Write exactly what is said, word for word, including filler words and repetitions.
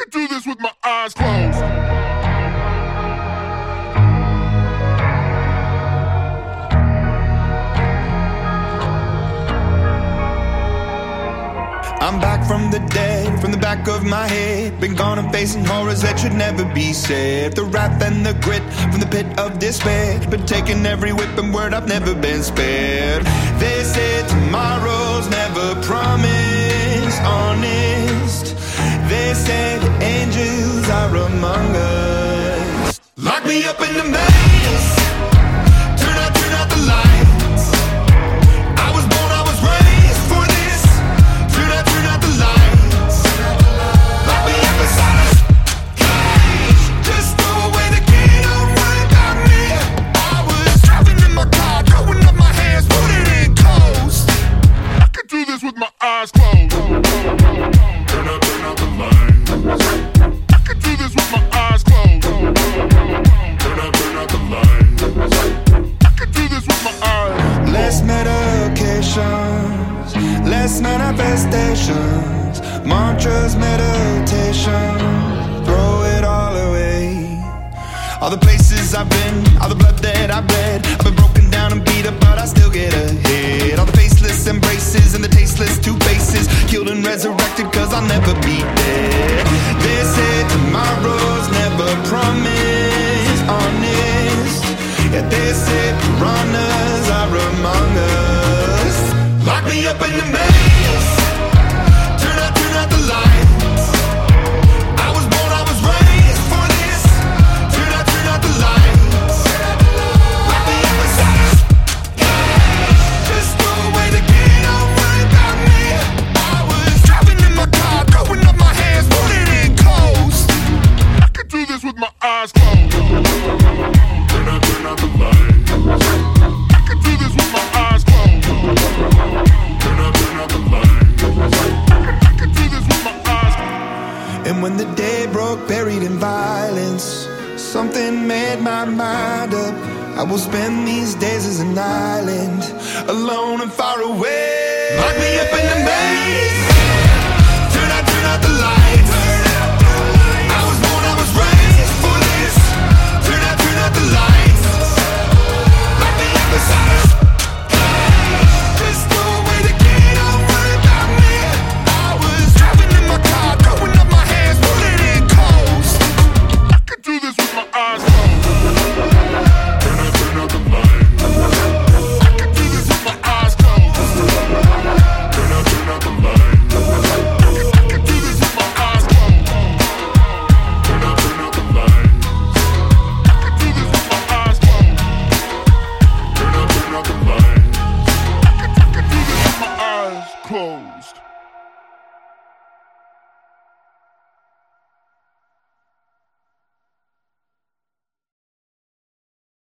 could do this with my eyes closed. I'm back from the dead, from the back of my head. Been gone and facing horrors that should never be said. The wrath and the grit from the pit of despair. Been taking every whip and word, I've never been spared. They said tomorrow's never promised, honest. They said the angels are among us. Lock me up in the maze, turn out, turn out the lights. I was born, I was raised for this. Turn out, turn out the lights. Lock me up inside a cage. Just throw away the key, don't worry about me. I was driving in my car, throwing up my hands, put it in coast. I could do this with my eyes closed. Turn out, turn out the lights. I could do this with my eyes closed. Turn out, turn out the lights. I could do this with my eyes closed. Less medications, less manifestations, mantras, meditation, throw it all away. All the places I've been, all the blood that I've bled, I've been broken down and beat up, but I still get ahead. All the faceless embraces and the tasteless two faces, killed and resurrected cause I'll never be dead. They said tomorrow's never promised, honest. Yeah, they said piranhas are among us. Lock me up in the maze, turn out, turn out the lights. I was born, I was raised for this. Turn out, turn out the lights. Lock me up inside a cage. Just throw away the key, don't worry about me. I was driving in my car, throwing up my hands, put it in coast. I could do this with my eyes closed. Turn out, turn out the lights. I could do this with my eyes closed. Turn out, turn out the lights. I could do this with my eyes closed. And when the day broke, buried in violence, something made my mind up. I will spend these days as an island, alone and far away. Lock me up in the maze.